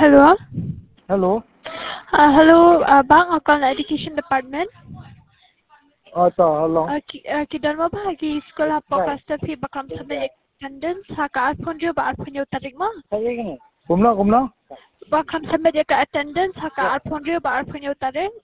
Hello. Hello. Hello, Bang, ako na Education Department. Ito, hello. Kidan mo ba hagi sekolah po kasta fi bakam sabi attendance haka alpon jo ba alpon yo tarik mo? Kumna? Bakam sabi ka attendance haka alpon jo ba alpon yo tarik?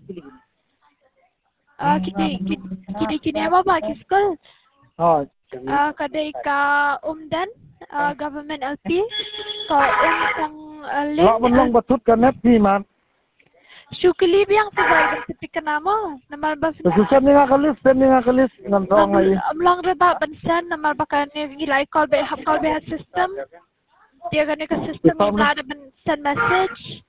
Kini mo ba ki school? Kadai ka umdan government LP ka sang link. Wala man lang batut ka net ni man. Syukili biyang sa sertifikat nama namal bas Susan ni nga kalis ngan to ngay. amlang reba bansan namal baka ni gilai call be system dia gani ka system ila ada send message.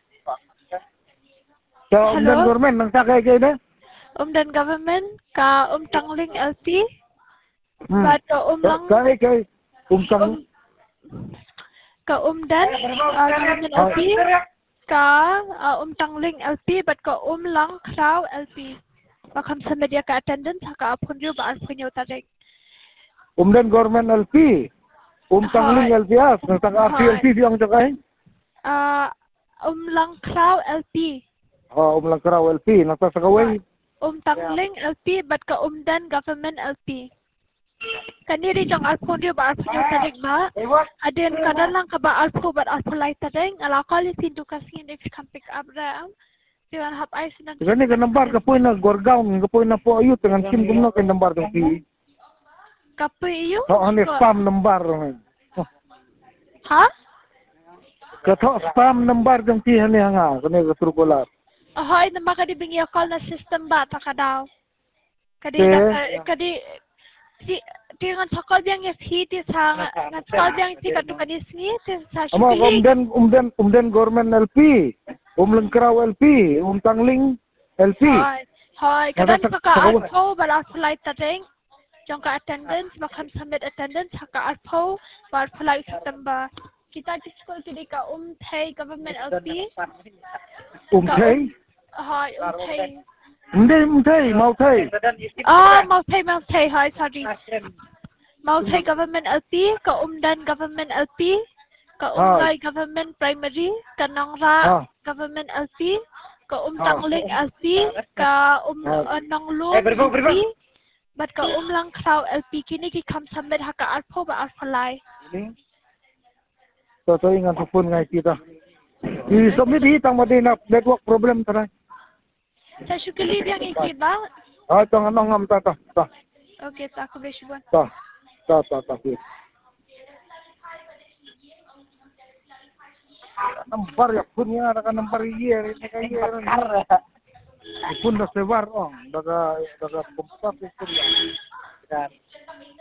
Sa umdan government nang sakay kay na. Umdan government ka tangling LP but umlang kay umtang ka umdan government LP ka tangling LP but ka umlang kraw LP bakam sa media ka attendance haka apun jo ba alpun yo tarik umdan government LP tangling LPS nang taka LP yang sakay. Umlang kraw LP. Umlang kraw LP nang sakaway. Tangling LP but ka umdan government LP. Kaniri jang alpun jo ba alpun yo tarik ba? Adin kadalang ka ba alpu but alpu lai tarik ala kali sindu kasing if come pick up ra. Diwan hap ay sinan. Gani ka nambar ka po na gorgaon ka po na po ayut dengan sim gumno kay nambar ng pi. Kapoy iyo? Ano spam nambar ng. Ha? Kato spam nambar ng pi hani nga kani ka turkular. Ahoy na makadibing iyo call na system ba ta kadaw. Kadi di ngan sakal biyang yes hit sa ngan sakal biyang ti kadu kadis ni sa shuli. Umdan government LP. Umlang kraw LP, tangling LP. Hoy, kadan ka alpo bala flight tating. Jong ka attendance bakam submit attendance haka alpo bar flight September. Kita di school kidi ka pay government LP. Pay? Hoy, pay. Hindi, mau pay. Mau pay, hoy, sorry. Mau pay government LP, ka umdan government LP. Ka umlay government primary, ka nangra government LP, ka tangling LP, ka nanglo LP, but ka umlang kraw LP kini ki kam submit haka alpo ba alpalay. So ingat phone ngay kita. I-submit hitang madina network problem taray. Sa syukili biyang ikiba? Ito nga ngam ta. Okay, ta ko beshuan. Ta. Nambar ya punya ada nambar year ini kayak pun dah sebar daga kompas itu kan